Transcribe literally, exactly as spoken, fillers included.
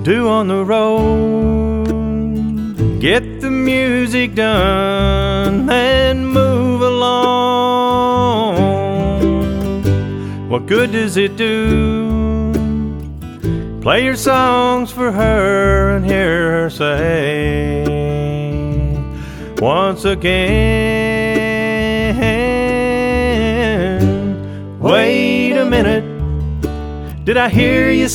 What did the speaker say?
do on the road. Get the music done and move along. What good does it do? Play your songs for her and hear her say once again, wait a minute, did I hear you